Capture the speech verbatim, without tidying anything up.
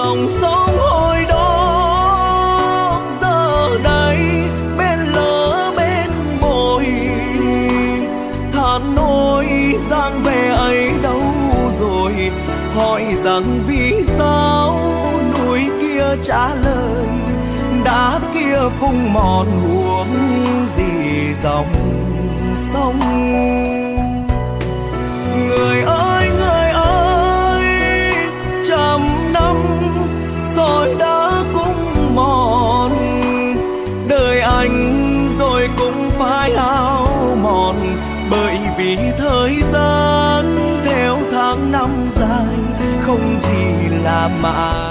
dòng sông hồi đó, giờ đây bên lỡ bên bồi, than nỗi giang về ấy đâu rồi, hỏi rằng vì sao núi kia trả lời, đá kia phung mòn huống gì dòng sông. Người ơi người ơi, trăm năm rồi đã cũng mòn, đời anh rồi cũng phải hao mòn, bởi vì thời gian theo tháng năm dài không gì là mãi.